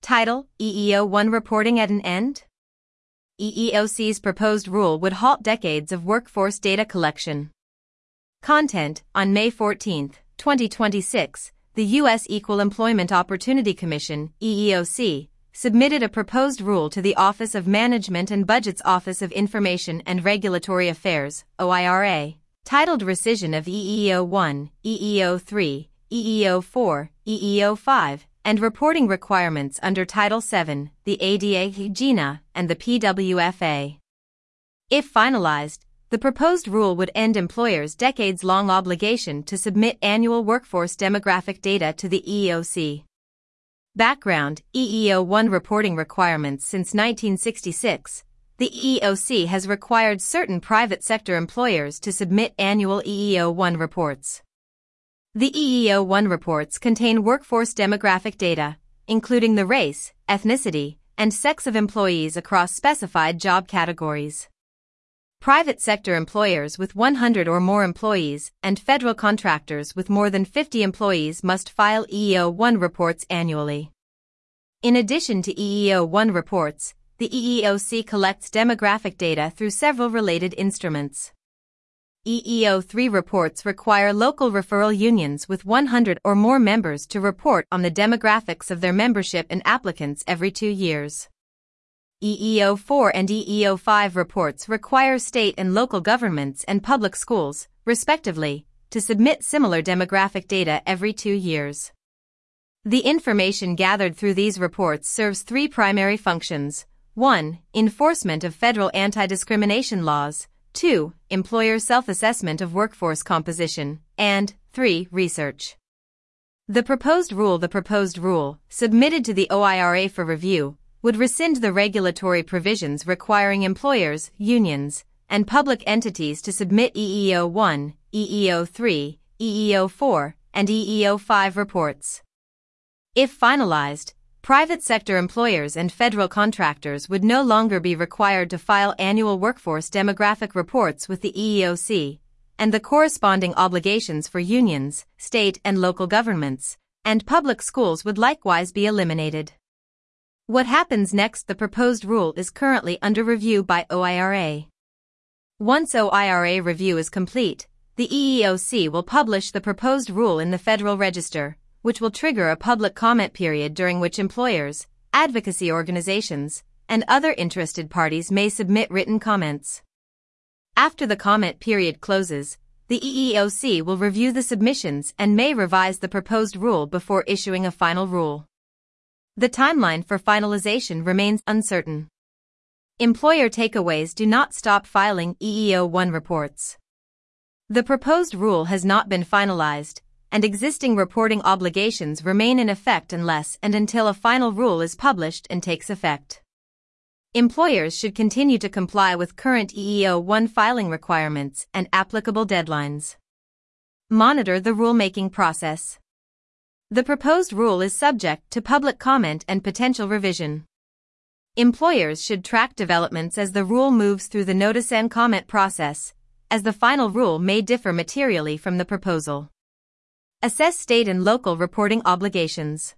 Title: EEO-1 reporting at an end? EEOC's proposed rule would halt decades of workforce data collection. Content: On May 14, 2026, the U.S. Equal Employment Opportunity Commission, EEOC, submitted a proposed rule to the Office of Management and Budget's Office of Information and Regulatory Affairs, OIRA, titled Rescission of EEO-1, EEO-3, EEO-4, EEO-5, and Reporting Requirements under Title VII, the ADA, GINA, and the PWFA. If finalized, the proposed rule would end employers' decades-long obligation to submit annual workforce demographic data to the EEOC. Background: EEO-1 reporting requirements. Since 1966, the EEOC has required certain private sector employers to submit annual EEO-1 reports. The EEO-1 reports contain workforce demographic data, including the race, ethnicity, and sex of employees across specified job categories. Private sector employers with 100 or more employees and federal contractors with more than 50 employees must file EEO-1 reports annually. In addition to EEO-1 reports, the EEOC collects demographic data through several related instruments. EEO-3 reports require local referral unions with 100 or more members to report on the demographics of their membership and applicants every 2 years. EEO-4 and EEO-5 reports require state and local governments and public schools, respectively, to submit similar demographic data every 2 years. The information gathered through these reports serves 3 primary functions: 1. Enforcement of federal anti-discrimination laws, 2. Employer self-assessment of workforce composition, and 3. Research. The proposed rule, submitted to the OIRA for review, would rescind the regulatory provisions requiring employers, unions, and public entities to submit EEO-1, EEO-3, EEO-4, and EEO-5 reports. If finalized, private sector employers and federal contractors would no longer be required to file annual workforce demographic reports with the EEOC, and the corresponding obligations for unions, state and local governments, and public schools would likewise be eliminated. What happens next? The proposed rule is currently under review by OIRA. Once OIRA review is complete, the EEOC will publish the proposed rule in the Federal Register, which will trigger a public comment period during which employers, advocacy organizations, and other interested parties may submit written comments. After the comment period closes, the EEOC will review the submissions and may revise the proposed rule before issuing a final rule. The timeline for finalization remains uncertain. Employer takeaways: do not stop filing EEO-1 reports. The proposed rule has not been finalized, and existing reporting obligations remain in effect unless and until a final rule is published and takes effect. Employers should continue to comply with current EEO-1 filing requirements and applicable deadlines. Monitor the rulemaking process. The proposed rule is subject to public comment and potential revision. Employers should track developments as the rule moves through the notice and comment process, as the final rule may differ materially from the proposal. Assess state and local reporting obligations.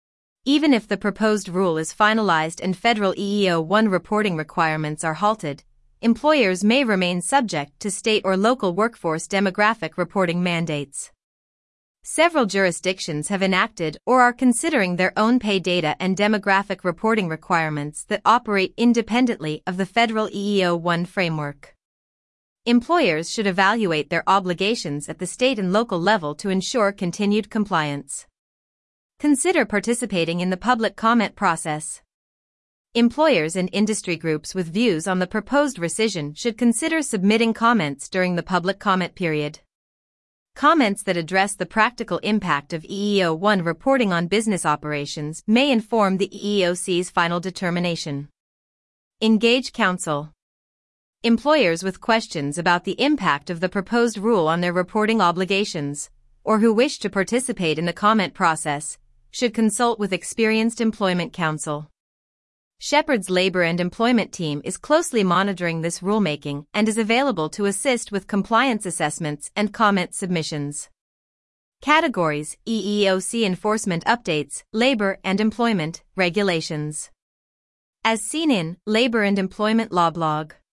Even if the proposed rule is finalized and federal EEO-1 reporting requirements are halted, employers may remain subject to state or local workforce demographic reporting mandates. Several jurisdictions have enacted or are considering their own pay data and demographic reporting requirements that operate independently of the federal EEO-1 framework. Employers should evaluate their obligations at the state and local level to ensure continued compliance. Consider participating in the public comment process. Employers and industry groups with views on the proposed rescission should consider submitting comments during the public comment period. Comments that address the practical impact of EEO-1 reporting on business operations may inform the EEOC's final determination. Engage counsel. Employers with questions about the impact of the proposed rule on their reporting obligations, or who wish to participate in the comment process, should consult with experienced employment counsel. Shepherd's Labor and Employment Team is closely monitoring this rulemaking and is available to assist with compliance assessments and comment submissions. Categories: EEOC Enforcement Updates, Labor and Employment Regulations. As seen in Labor and Employment Law blog.